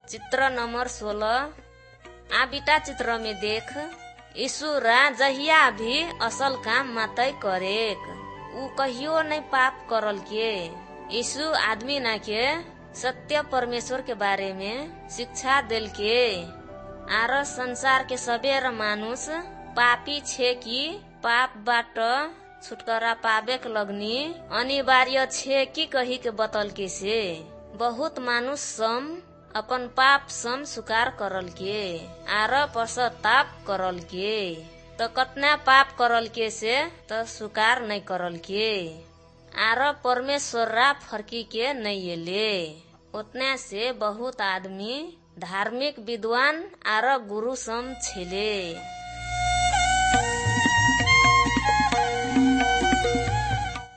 चित्र नंबर 16। आ बेटा चित्र में देख, ईशुरा जहिया भी असल काम मातै करेक, ऊ कहियो नहीं पाप करल के। यीशु आदमी ना के सत्य परमेश्वर के बारे में शिक्षा दिल के। आर संसार के सबेर मानुष पापी छे कि पाप बाट छुटकारा पावे के लगनी अनिवार्य छे कि कही के बतल के से बहुत मानुष सम अपन पाप सम स्वीकार करल के आर पश्चाताप करल के। तो कतना पाप करल के से तो स्वीकार नहीं करल के आर परमेश्वर रा फरकी के नहीं ले। उतने से बहुत आदमी धार्मिक विद्वान आर गुरु सम छेले।